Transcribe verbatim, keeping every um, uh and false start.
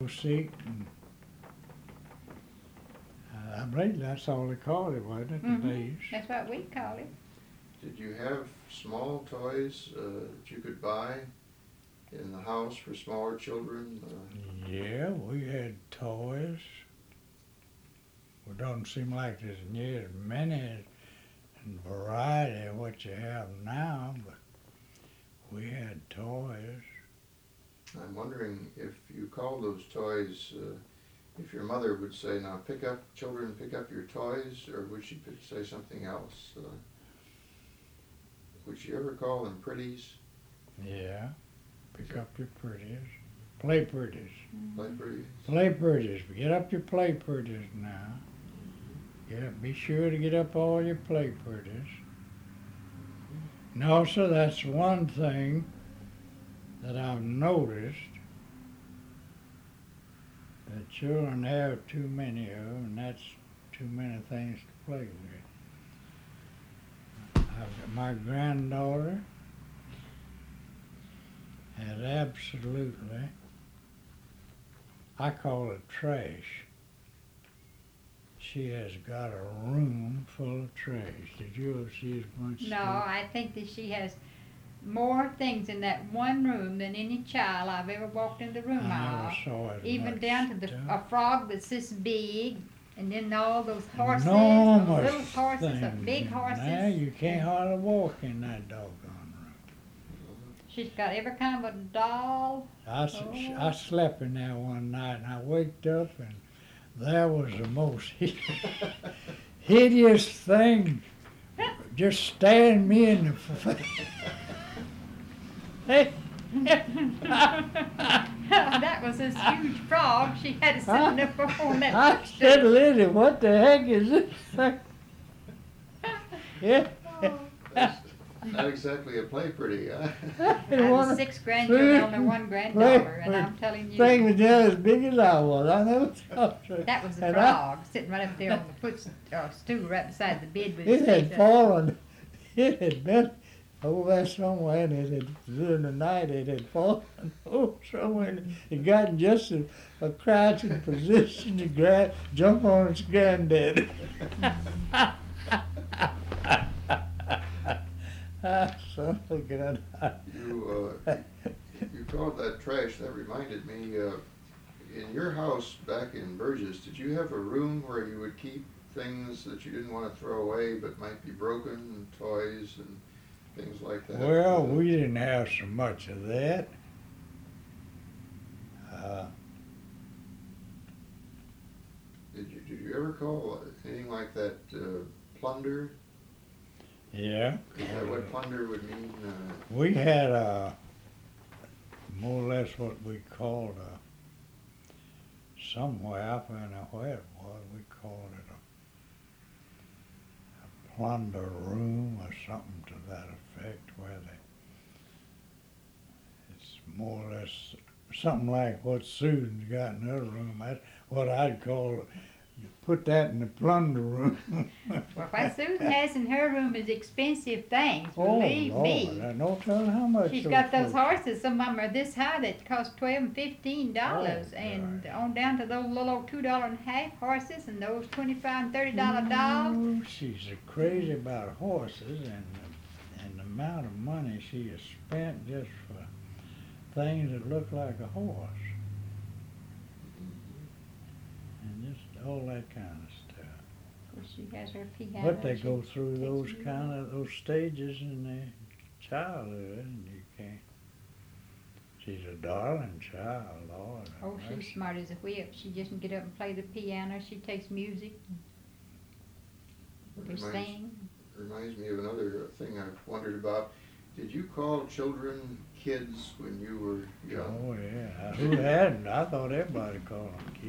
seat, and uh, I believe that's all they called it, wasn't it? Mm-hmm. The bees. That's what we call it. Did you have small toys uh, that you could buy in the house for smaller children? Uh, Yeah, we had toys. It don't seem like there's near as many and variety of what you have now, but we had toys. I'm wondering if you called those toys, uh, if your mother would say, now pick up, children, pick up your toys, or would she p- say something else? Uh, would she ever call them pretties? Yeah, pick up your pretties. Play pretties. Play pretties? Play pretties. Get up your play pretties now. Yeah, be sure to get up all your play pretties. And also, that's one thing that I've noticed, that children have too many of them, and that's too many things to play with. I've got my granddaughter has absolutely, I call it trash. She has got a room full of trash. Did you ever see as much No, stuff? I think that she has more things in that one room than any child I've ever walked in the room I of. never saw as Even much down to the stuff. a frog that's this big, and then all those horses, the Enormous little horses, the things big in horses. there. You can't hardly walk in that doggone room. She's got every kind of a doll. I, s- Oh. I slept in there one night, and I waked up, and there was the most hideous thing just staring me in the face. Hey. That was this huge frog. She had to sit up on that. I said, Lizzie, what the heck is this thing? Yeah. Not exactly a play pretty, huh? I have six grandchildren, only one granddaughter, and I'm telling you, Thing was just as big as I was. I never saw it. that was a And I- frog sitting right up there on the foot uh, stool right beside the bed with It his had face up. fallen. It had been over there somewhere, and it had, during the night, it had fallen over somewhere. And it got in just a, a crouching position to grab, jump on its granddad. Ah, son of a gun. You, uh, you called that trash. That reminded me, uh, in your house back in Burgess, did you have a room where you would keep things that you didn't want to throw away but might be broken, toys and things like that? Well, we didn't have so much of that. Uh, Did you, did you ever call anything like that uh, plunder? yeah. Is that what plunder would mean? Uh, We had uh, more or less what we called a, somewhere, I don't know where it was, we called it a, a plunder room or something to that effect, where they, it's more or less something like what Susan's got in her room. That's what I'd call it. You put that in the plunder room. Well, what Susan has in her room is expensive things, Oh, believe Lord, me. I don't tell how much. She's got those folks- horses, some of them are this high that cost twelve and fifteen dollars, Oh, and gosh. on down to those little old two dollar and a half horses, and those twenty-five and thirty dollar dogs. Ooh, she's a crazy about horses, and the, and the amount of money she has spent just for things that look like a horse, and just all that kind of stuff. Of course, she has her piano. But they she go through takes those me kind of those stages in their childhood, and you can't. She's a darling child, Lord. have Oh, she's mercy. smart as a whip. She just can get up and play the piano. She takes music, or reminds, sing. reminds me of another thing I've wondered about. Did you call children kids when you were young? Oh yeah, who hadn't? I thought everybody called them kids.